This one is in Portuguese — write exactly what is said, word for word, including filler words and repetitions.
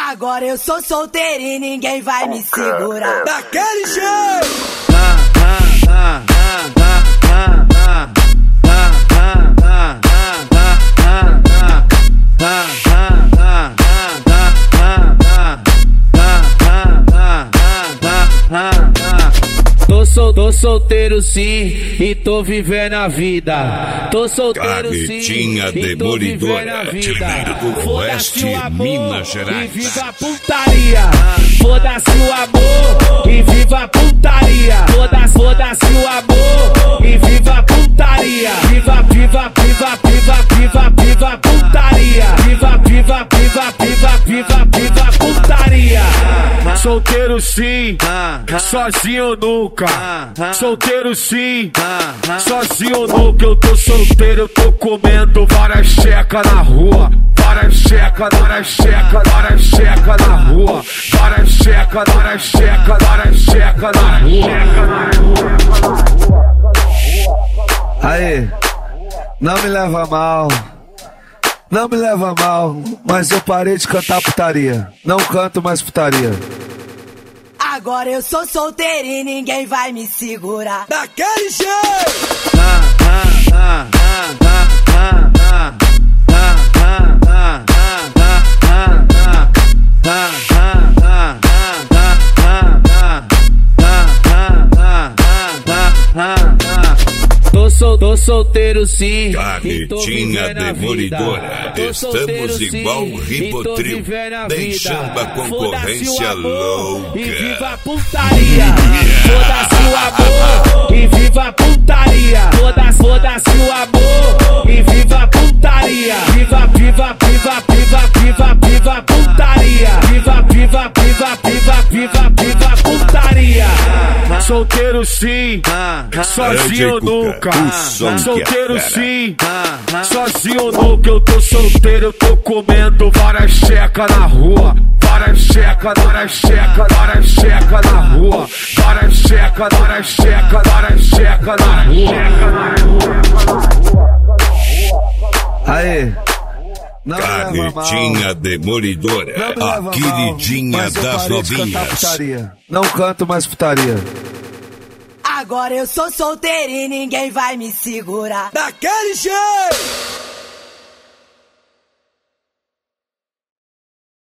Agora eu sou solteiro e ninguém vai me segurar. Daquele jeito! Tô, sol, tô solteiro sim e tô vivendo a vida. Tô solteiro sim e tô vivendo a vida. Foda-se o amor e viva a putaria. Foda-se o amor e viva a putaria. Foda-se, foda-se o amor e viva a putaria. Viva, viva, viva, viva, viva, viva a putaria. Viva, viva, viva, viva, viva, viva a putaria. Solteiro sim, sozinho nunca. Solteiro sim, sozinho nunca. Eu tô solteiro, eu tô comendo várias checas na rua. Várias checas, várias checas, várias checas na rua. Várias checas, várias checas, várias checas na rua. Aí, não me leva mal, não me leva mal, mas eu parei de cantar putaria. Não canto mais putaria. Agora eu sou solteiro e ninguém vai me segurar. Daquele jeito! Tô, sol, tô solteiro sim, Carretinha demolidora. Estamos igual Ribotril, deixando a concorrência louca. E viva a putaria. Foda-se o amor e viva a putaria. Foda-se, foda-se o amor e viva a putaria. Viva, viva, viva, viva, viva, viva a putaria. Viva, viva, viva, viva, viva, viva a putaria. Solteiro sim, sozinho nunca. Solteiro sim, sozinho nunca. Eu tô solteiro, eu tô comendo várias checas na rua. Várias checas, várias checas, várias checas na rua. Várias checas, várias checas, várias checas na rua. Aí, não Carretinha demolidora, a queridinha das novinhas. Não canto mais putaria. Agora eu sou solteiro e ninguém vai me segurar. Daquele jeito!